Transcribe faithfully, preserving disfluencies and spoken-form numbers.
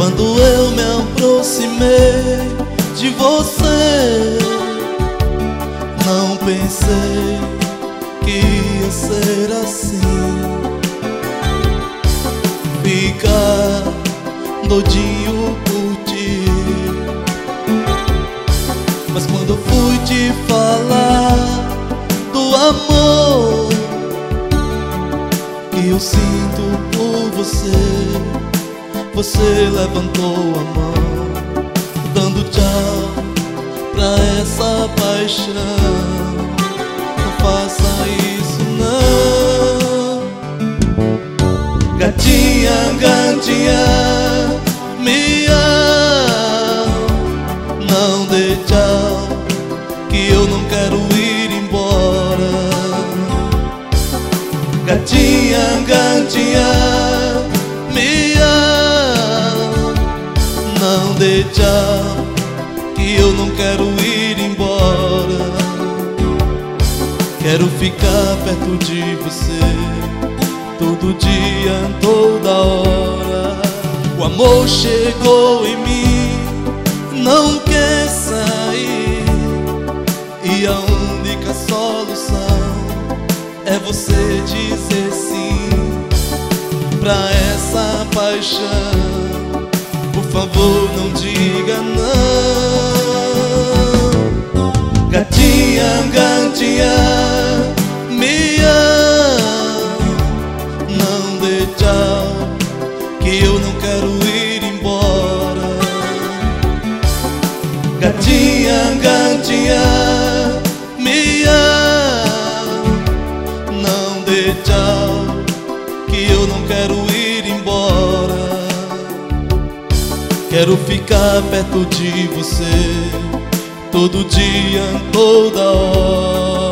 Quando eu me aproximei de você, não pensei que ia ser assim. Ficar doidinho por ti. Mas quando eu fui te falar do amor que eu sinto por você, você levantou a mão, dando tchau pra essa paixão. Não faça isso não. Gatinha, gatinha, me ama, não dê tchau, que eu não quero ir embora. Gatinha, gatinha, me ama, não dê tchau, que eu não quero ir embora. Quero ficar perto de você, todo dia, toda hora. O amor chegou em mim, não quer sair, e a única solução é você dizer sim pra essa paixão. Por favor, não diga não. Gatinha, gatinha, me ama, não dê tchau, que eu não quero ir embora. Gatinha, gatinha, me ama, não dê tchau, que eu não quero ir embora. Quero ficar perto de você, todo dia, toda hora.